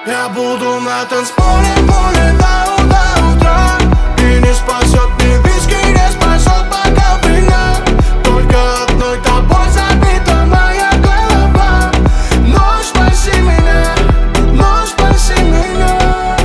Я буду на танцполе, поле до утра. И не спасет ни виски, не спасет бокалина. Только одной тобой забита моя голова. Но спаси меня, но спаси меня.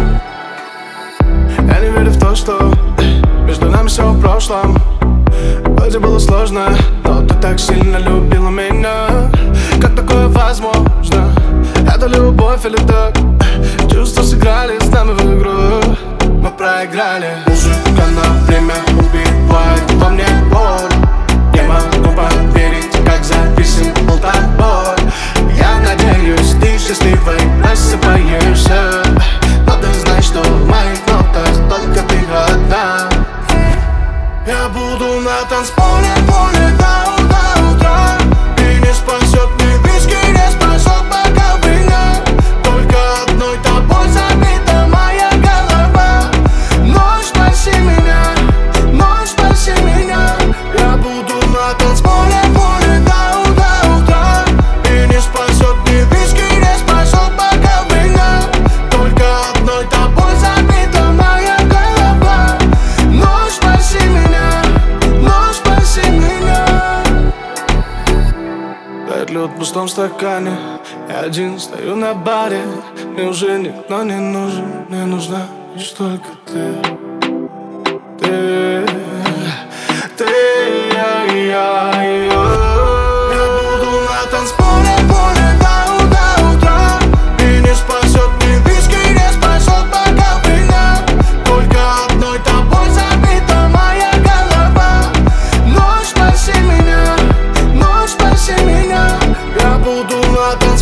Я не верю в то, что между нами все в прошлом. Вроде было сложно, но ты так сильно любила меня. Как такое возможно? Это любовь или так? Чувства сыграли с нами в игру. Мы проиграли. Музыка на время убивает во мне боль. Не могу поверить, как зависим был тобой. Я надеюсь, ты счастливой просыпаешься. Но ты знаешь, что в моих нотах только ты одна. Я буду на танцполе, поле до утра. И не спасет ни виски, не спасет бокал вина. Только одной тобой забита моя голова. Ночь спаси меня, ночь спаси меня. Я буду на танцполе, поле до утра. И не спасет ни виски, не спасет бокал вина. Только одной тобой забита моя голова. Ночь спаси меня, ночь спаси меня. Тает лед в пустом стакане. Я один стою на баре. Мне уже никто не нужен. Мне нужна лишь только ты. Ты, я. Я буду на танцполе, поле до утра. И не спасет ни виски, не спасет бокал вина. Только одной тобой забита моя голова. Ночь спаси меня, ночь спаси меня. Я буду на танцполе.